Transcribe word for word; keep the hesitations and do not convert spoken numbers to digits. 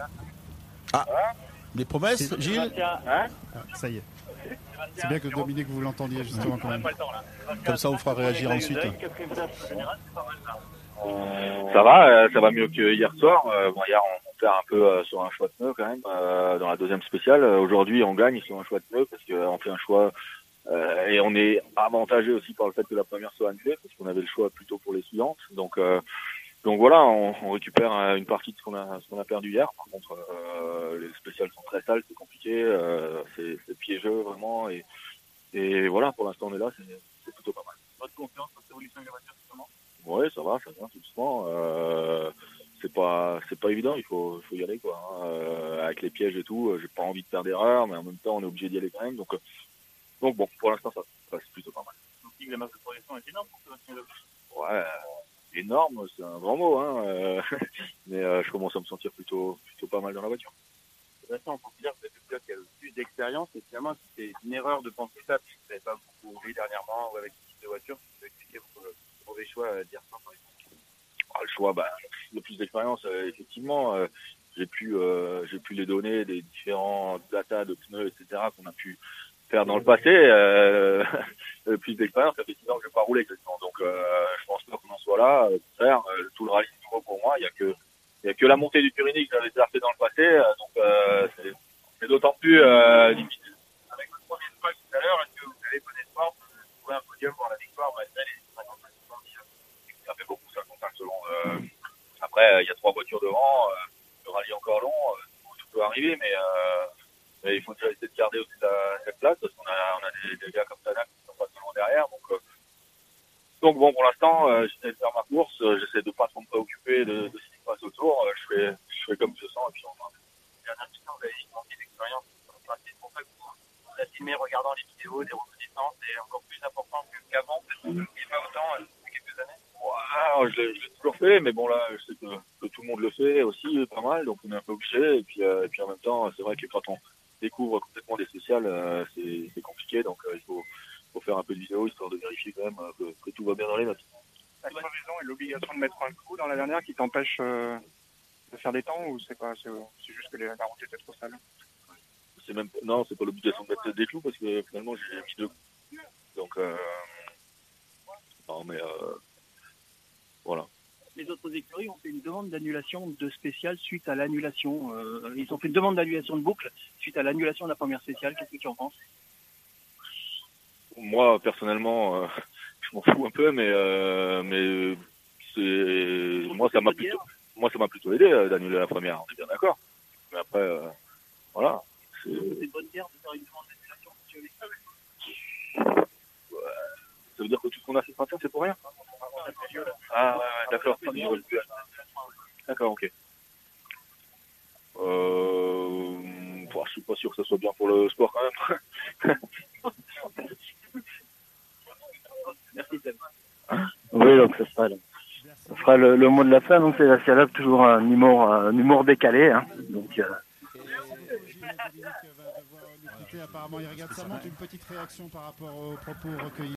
Ah, des promesses, Gilles? Ah, ça y est. C'est bien que Dominique, vous l'entendiez justement quand même. Comme ça, on fera réagir ensuite. Ça va, euh, ça va mieux que hier soir. Euh, bon, hier, on, on perd un peu euh, sur un choix de pneu quand même, euh, dans la deuxième spéciale. Euh, Aujourd'hui, on gagne sur un choix de pneu parce qu'on fait un choix euh, et on est avantagé aussi par le fait que la première soit annulée parce qu'on avait le choix plutôt pour les suivantes. Donc, euh, donc voilà, on, on récupère euh, une partie de ce qu'on a, ce qu'on a perdu hier. Par contre, euh, les spéciales sont très sales, c'est compliqué, euh, c'est, c'est piégeux vraiment. Et, et voilà, pour l'instant, on est là, c'est, c'est plutôt pas mal. Votre confiance, votre évolution de la voiture, justement? Ouais, ça va, ça vient tout doucement. Euh, c'est pas, c'est pas évident. Il faut, il faut y aller quoi. Hein. Euh, avec les pièges et tout, j'ai pas envie de faire d'erreur, mais en même temps, on est obligé d'y aller quand même. Donc, euh, donc bon, pour l'instant, ça passe plutôt pas mal. Donc, la masse de progression est énorme pour Sébastien Loeb. Ouais, énorme, c'est un grand mot, hein. Euh, mais euh, je commence à me sentir plutôt, plutôt pas mal dans la voiture. Sébastien, on considère que vous êtes le pilote qui a le plus d'expérience et finalement, c'est une erreur de penser ça, puisque vous n'avez pas beaucoup roulé dernièrement ou avec ce type de voiture. Vous pouvez expliquer votre mauvais choix d'hier soir, par exemple? Ah, le choix, bah, le plus d'expérience, euh, effectivement, euh, j'ai pu, euh, j'ai pu les donner des différents datas de pneus, et cetera qu'on a pu faire dans le passé. Euh, le plus d'expérience, ça fait six ans que je n'ai pas roulé quasiment. Donc, euh, je pense pas qu'on en soit là. Au contraire, euh, tout le rallye est nouveau pour moi. Il y a que, il y a que la montée du Turini que j'avais déjà fait dans le passé. Euh, donc, euh, c'est, c'est d'autant plus euh, difficile. Avec votre premier spot tout à l'heure, est-ce que vous avez bon espoir de trouver un podium pour la victoire malgré les cinquante-cinq secondes? Ça fait beaucoup, ça compte selon. Euh, après, il y a trois voitures devant. Euh, le rallye est encore long. Euh, tout peut arriver, mais, euh, mais il faut déjà essayer de garder aussi la, cette place parce qu'on a, on a des, des gars comme Tanak qui sont pas souvent derrière. Donc, euh, donc bon, pour l'instant, euh, j'essaie de faire ma course. Euh, j'essaie de pas trop me préoccuper de, de ce qui se passe autour. Euh, je fais, je fais comme je sens et puis on va. Dernière question, vous avez manqué d'expérience. C'est pour ça que vous, vous assumez, regardant les vidéos, des reconnaissances, c'est encore plus important qu'avant, peut-être que vous ne le pas autant euh, depuis quelques années. Ouais, je, l'ai, je l'ai toujours fait, mais bon là, je sais que, que tout le monde le fait aussi, pas mal, donc on est un peu obligé. Et puis, euh, et puis en même temps, c'est vrai que quand on découvre complètement des spéciales, euh, c'est, c'est compliqué, donc euh, il faut, faut faire un peu de vidéo histoire de vérifier quand même euh, que, que tout va bien dans les notes. La crevaison et l'obligation de mettre un coup dans la dernière qui t'empêche euh, de faire des temps ou c'est quoi? C'est, c'est juste que les, la route était trop sale? C'est même non, c'est pas l'obligation de mettre des clous parce que finalement j'ai mis deux. Donc euh, non mais euh, voilà. Les autres écuries ont fait une demande d'annulation de spéciale suite à l'annulation. Euh, ils ont fait une demande d'annulation de boucle suite à l'annulation de la première spéciale. Qu'est-ce que tu en penses? Moi personnellement, euh, je m'en fous un peu, mais euh, mais c'est moi ça m'a plutôt moi ça m'a plutôt aidé euh, d'annuler la première. On est bien d'accord. Mais après euh, voilà. C'est une bonne guerre de faire une demande d'annulation si tu veux. Ouais. Ça veut dire que tout ce qu'on a fait ce matin, c'est pour rien? Ah ouais, ouais d'accord. D'accord, ok. Euh, bon, je suis pas sûr que ça soit bien pour le sport quand même. Merci Seb. Oui, donc ça sera, ça sera le, le mot de la fin. Donc c'est Sébastien Loeb, toujours un humour, un humour décalé. Hein. Donc. Euh... Apparemment, il regarde ça, monte une petite réaction par rapport aux propos recueillis.